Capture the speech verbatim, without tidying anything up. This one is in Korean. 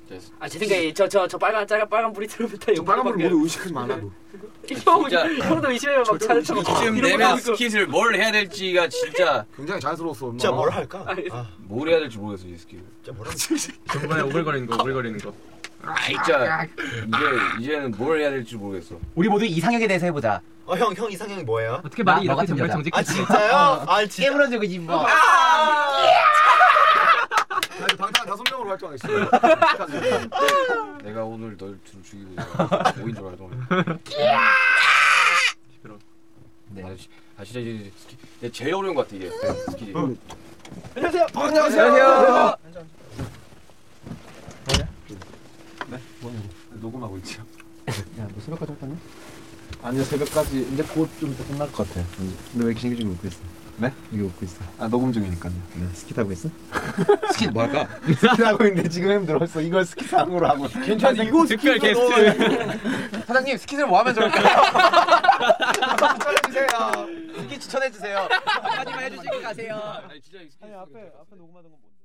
아 제 생각에 저저 저 빨간 빨간 빨간 불이 들어오면 저 빨간 불 모두 의식하지 말라고. 형 형도 의심해요 막 차를 타고 이쯤 되면 스킷을 뭘 해야 될지가 진짜 굉장히 자연스러웠어. 진짜 뭘 할까? 아, 뭘 해야 될지 모르겠어 이 스킷. 진짜 뭘 할까? 중간에 오글거리는 거 오글거리는 거. 아 진짜 이제 이제는 뭘 해야 될지 모르겠어. 우리 모두 이상형에 대해서 해보자. 어 형 형 이상형이 뭐예요? 어떻게 말이 나- 너 이렇게 같은 정말 여자. 정직해? 아 진짜요? 아 진짜. 깨물어주고 싶어. 당당 다섯 명으로 활동하겠어. 내가 오늘 널 둘 죽이고 오인 줄 알고. 시끄러. 네. 아, 시- 아 진짜 이제 스킷 내 제일 어려운 것 같아 이게 스킷이. 안녕하세요. 안녕하세요. 녹음하고 있지. 야, 너 새벽까지 할 거냐? 아니요 새벽까지 이제 곧 좀 이따 끝날 것 같아. 너 왜 이렇게 신경질 웃고 있어? 네? 이거 웃고 있어. 아 녹음 중이니까요. 네, 스킷 하고 있어? 스킷 뭐 할까? 스킷 하고 있는데 지금 힘들었어. 이걸 스킷상으로 하고. 괜찮아 이거 특별 게스트. 사장님 스킷을 뭐 하면 좋을까요? 추천해주세요. 스킷 추천해주세요. 한마디만 해주시고 가세요. 아니 진짜 이 스킷 앞에 앞에 녹음하던 건 뭔데?